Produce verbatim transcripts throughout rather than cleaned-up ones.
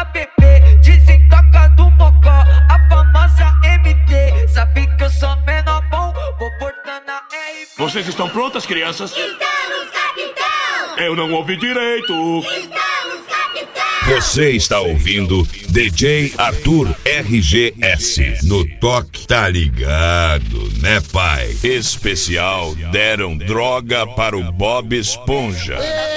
pra beber. Desentoca do mocó, a famosa M T. Sabe que eu sou menor bom, vou portando a R P. Vocês estão prontas, crianças? Estamos, capitão! Eu não ouvi direito. Estamos, capitão! Você está ouvindo D J Arthur R G S no toque, tá ligado, né, pai? Especial Deram Droga para o Bob Esponja.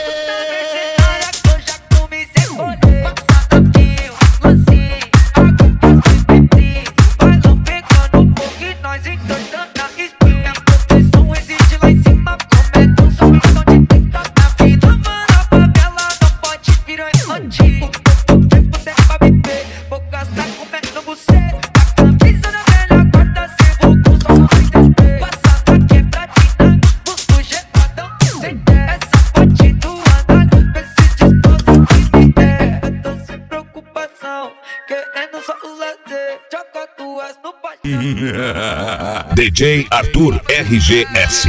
D J Arthur R G S.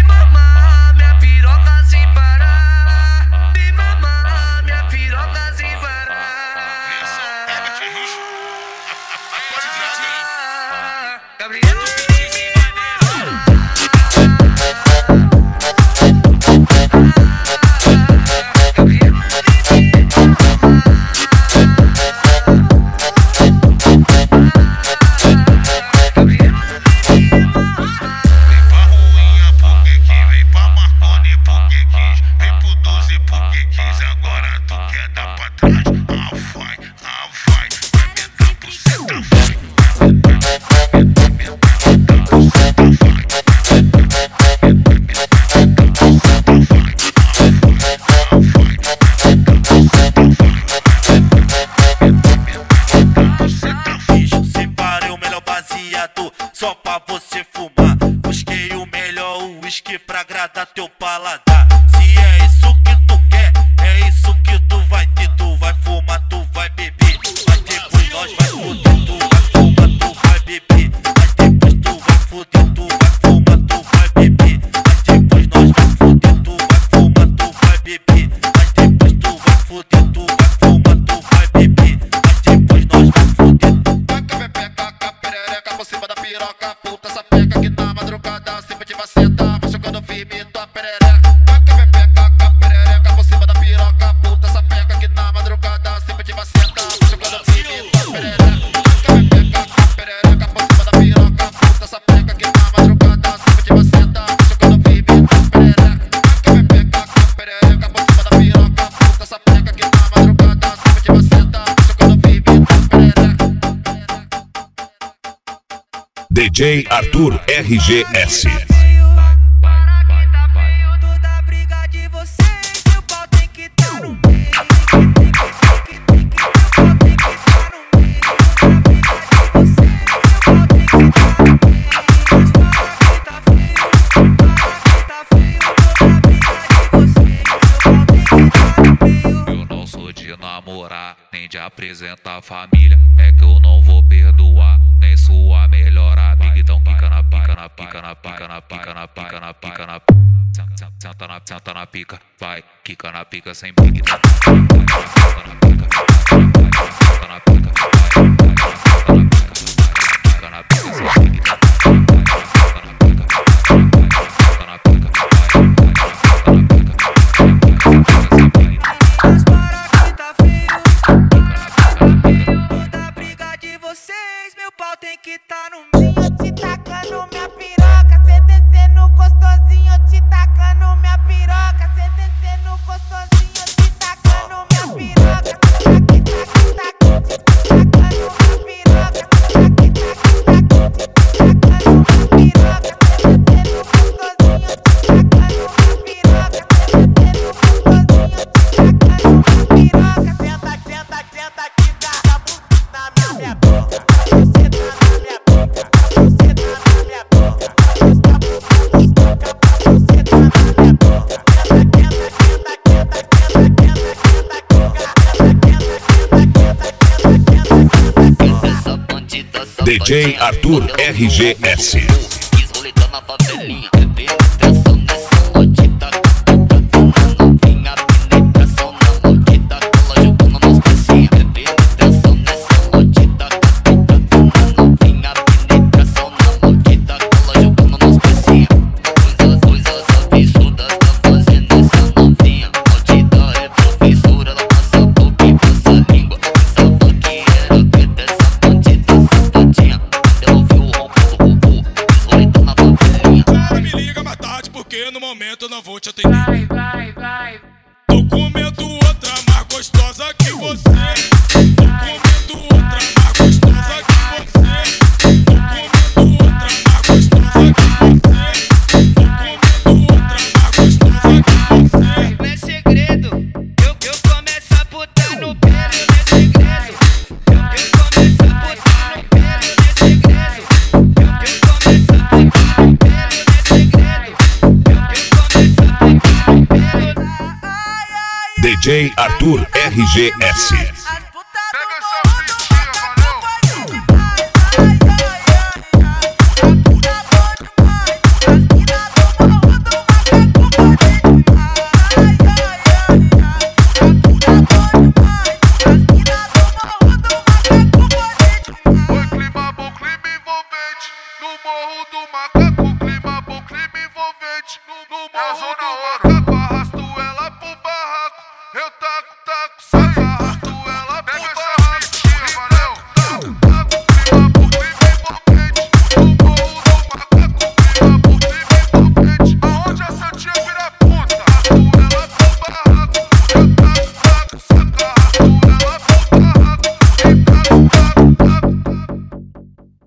Só pra você fumar, busquei o melhor uísque pra agradar teu paladar. Se é isso que tu quer, é isso que tu vai ter. Tu vai fumar, tu vai beber, mas depois nós vai foder. Tu vai fumar, tu vai beber, mas depois tu vai foder. Tu vai fumar, tu vai beber, mas depois nós vai foder. Tu vai fumar, tu vai beber, mas depois tu vai foder. Tu vai fumar, tu vai beber, mas depois nós vai foder. Taca pepeca, perereca por cima da piroca, puta sapeca que na madrugada sempre te vai sentar, vai jogando firme tua perereca. Taca pepeca, perereca por cima da piroca, puta sapeca que na madrugada sempre te vai sentar, vai jogando firme tua perereca. Taca pepeca, perereca por cima da piroca, puta sapeca que na madrugada sempre te vai sentar, vai jogando firme tua perereca. Taca pepeca, perereca por cima da piroca, puta sapeca que na madrugada sempre te vai sentar, vai jogando firme tua perereca. D J Arthur R G S. Eu não sou de namorar, nem de apresentar família. É que eu não vou perdoar, nem sua melhor amiga. Então pica na pica, na pica, na pica, na pica, na pica, na pica, na pica. Senta na, senta na pica, vai, quica na pica sem pique. Senta na pica, senta na pica, vai, quica na pica sem pique. Tem que tá no meio. Eu te tacando minha piroca, cê descendo gostosinho. Eu te tacando minha piroca, cê descendo gostosinho. Eu te tacando minha piroca, tac, tac, tac, tacando minha piroca, tac, tac, tac, tacando minha piroca, cê descendo gostosinho. Eu te tacando minha piroca, cê descendo gostosinho. Eu te tacando minha piroca, senta, senta, senta aqui, dá a buceta na minha boca. D J Arthur R G S. deixa eu entender. Vai, vai, vai. Tô comendo outra mais gostosa que você. Tô comendo outra mais gostosa que você. Tô comendo outra mais gostosa que você. Tô comendo outra mais gostosa que você. Não é segredo, eu, eu começo a botar no pelo, não é segredo. Eu, eu começo a botar no pelo, não é segredo. Eu, eu começo a botar no pelo, não é segredo. Eu, eu começo a botar no pelo. D J Arthur R G S.